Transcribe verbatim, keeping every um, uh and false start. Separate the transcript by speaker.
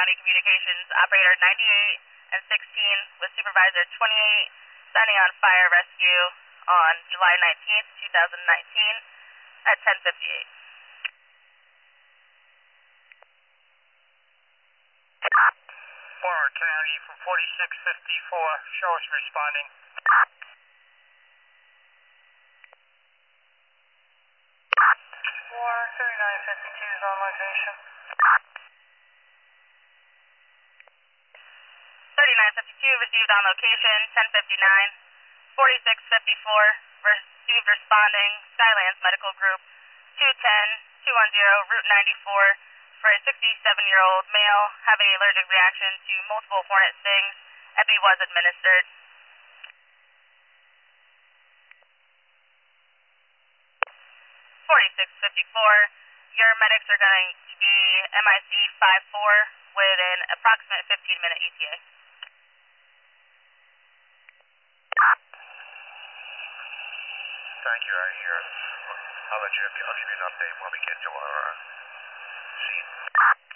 Speaker 1: County Communications, Operator ninety-eight and sixteen with Supervisor twenty-eight, signing on fire rescue on July nineteenth, two thousand nineteen at ten fifty-eight.
Speaker 2: Warren County from forty-six fifty-four, show us responding. Warren thirty-nine fifty-two is on location.
Speaker 1: thirty-nine fifty-two received on location, ten fifty-nine. forty-six fifty-four received responding, Skylands Medical Group, two ten, two ten, Route ninety-four, for a sixty-seven-year-old male having an allergic reaction to multiple hornet stings. Epi was administered. forty-six fifty-four, your medics are going to be M I C five four with an approximate fifteen-minute E T A.
Speaker 2: Thank you, I hear. I'll let you, I'll give you an update when we get to our uh, scene.